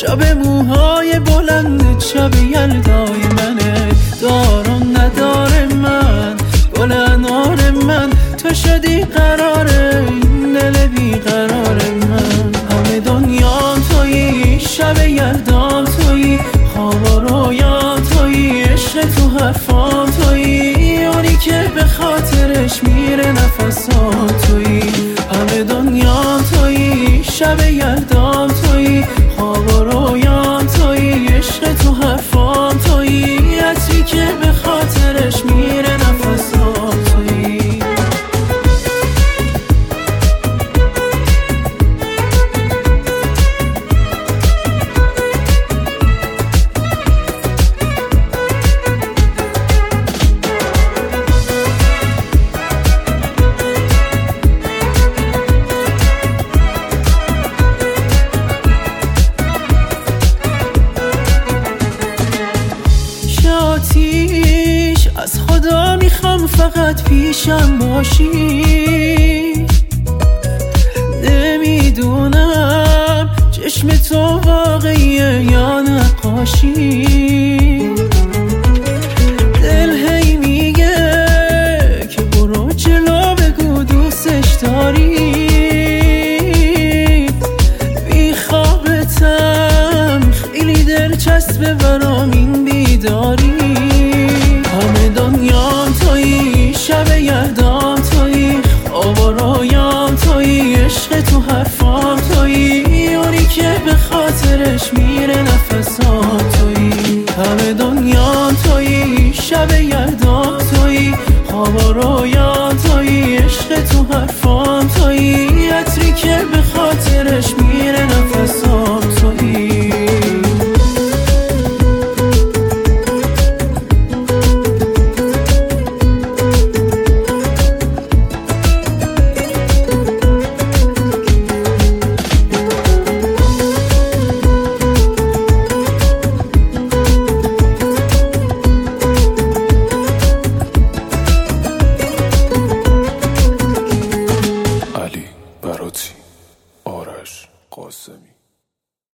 شب موهای بلند شب یلدای منه. دار و ندار من گل انار من، تو شدی قراره این دل بیقرار من. همه دنیا تویی، شب یلدام تویی، خواب و رویا تویی، عشق تو حرفام تویی، اونی که به خاطرش میره نفسام تویی. همه دنیا تویی، شب یلدام تویی، خواب و رویا تویی، عشق تو حرفام تویی، عطری که به خاطرش میره نفسام تویی. آتیش از خدا میخوام فقط پیشم باشی، نمیدونم چشم تو واقعیه یا نقاشی. دل هی میگه که برو جلو بگو دوستش داری، بیخوابتم خیلی دلچسبه برام این بیداری. همه دنیام تویی، شب یلدام تویی، خواب و رویام تویی، عشق تو حرفام تویی، اونی که به خاطرش میره نفسام تویی. همه دنیام تویی، شب یلدام تویی، خواب و رویام